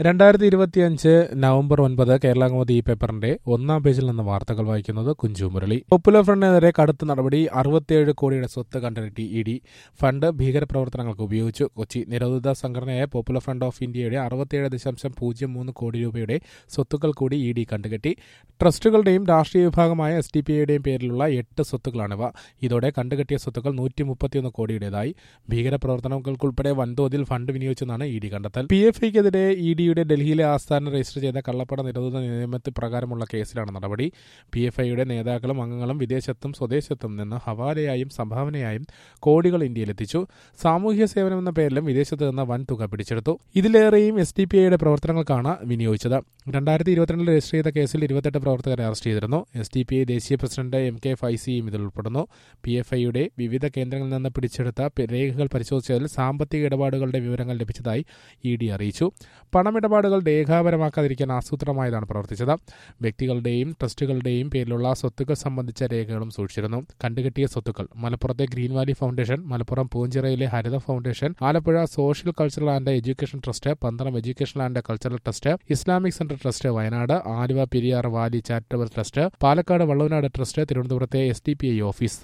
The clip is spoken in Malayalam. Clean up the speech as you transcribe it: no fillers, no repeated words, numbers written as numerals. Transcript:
2025 നവംബർ 9 കേരളകൗമുദി ഈ പേപ്പറിന്റെ ഒന്നാം പേജിൽ നിന്ന് വാർത്തകൾ വായിക്കുന്നത് കുഞ്ചു മുരളി. പോപ്പുലർ ഫ്രണ്ടിനെതിരെ കടുത്ത നടപടി. 67 കോടിയുടെ സ്വത്ത് കണ്ടെത്തി ഇഡി. ഫണ്ട് ഭീകരപ്രവർത്തനങ്ങൾക്ക് ഉപയോഗിച്ചു. കൊച്ചി. നിരോധിത സംഘടനയായ പോപ്പുലർ ഫ്രണ്ട് ഓഫ് ഇന്ത്യയുടെ 67.03 കോടി രൂപയുടെ സ്വത്തുക്കൾ കൂടി ഇഡി കണ്ടുകെട്ടി. ട്രസ്റ്റുകളുടെയും രാഷ്ട്രീയ വിഭാഗമായ SDPIയുടെയും പേരിലുള്ള 8 സ്വത്തുക്കളാണിവ. ഇതോടെ കണ്ടുകെട്ടിയ സ്വത്തുക്കൾ 131 കോടിയുടേതായി. ഭീകരപ്രവർത്തനങ്ങൾക്കുൾപ്പെടെ വൻതോതിൽ ഫണ്ട് വിനിയോഗിച്ചെന്നാണ് ഇഡി കണ്ടെത്തൽ. PFIക്കെതിരെ ഇഡിയുടെ ഡൽഹിയിലെ ആസ്ഥാനം രജിസ്റ്റർ ചെയ്ത കള്ളപ്പണ നിരോധന നിയമത്തിൽ പ്രകാരമുള്ള കേസിലാണ് നടപടി. PFIയുടെ നേതാക്കളും അംഗങ്ങളും വിദേശത്തും സ്വദേശത്തും നിന്ന് ഹവാലയായും സംഭാവനയായും കോടികൾ ഇന്ത്യയിലെത്തിച്ചു. സാമൂഹ്യ സേവനമെന്ന പേരിലും വിദേശത്ത് നിന്ന് വൻ തുക പിടിച്ചെടുത്തു. ഇതിലേറെയും SDPIയുടെ പ്രവർത്തനങ്ങൾക്കാണ് വിനിയോഗിച്ചത്. 2022 രജിസ്റ്റർ ചെയ്ത കേസിൽ 28 പ്രവർത്തകരെ അറസ്റ്റ് ചെയ്തിരുന്നു. SDPI ദേശീയ പ്രസിഡന്റ് MK ഫൈസിയും ഇതിൽ ഉൾപ്പെടുന്നു. PFIയുടെ വിവിധ കേന്ദ്രങ്ങളിൽ നിന്ന് പിടിച്ചെടുത്ത രേഖകൾ പരിശോധിച്ചതിൽ സാമ്പത്തിക ഇടപാടുകളുടെ വിവരങ്ങൾ ലഭിച്ചതായി ഇഡി അറിയിച്ചു. പണമിടപാടുകൾ രേഖാപരമാക്കാതിരിക്കാൻ ആസൂത്രണമായതാണ് പ്രവർത്തിച്ചത്. വ്യക്തികളുടെയും ട്രസ്റ്റുകളുടെയും പേരിലുള്ള സ്വത്തുക്കൾ സംബന്ധിച്ച രേഖകളും സൂക്ഷിച്ചിരുന്നു. കണ്ടുകെട്ടിയ സ്വത്തുക്കൾ: മലപ്പുറത്തെ ഗ്രീൻ വാലി ഫൗണ്ടേഷൻ, മലപ്പുറം പൂഞ്ചിറയിലെ Haritha foundation, Alappuzha social cultural and education trust, Pandalam education and cultural trust, Islamic centre trust Wayanad, Aluva Periyar valley charitable trust, Palakkad Valluvanad trust, തിരുവനന്തപുരത്തെ SDPI ഓഫീസ്.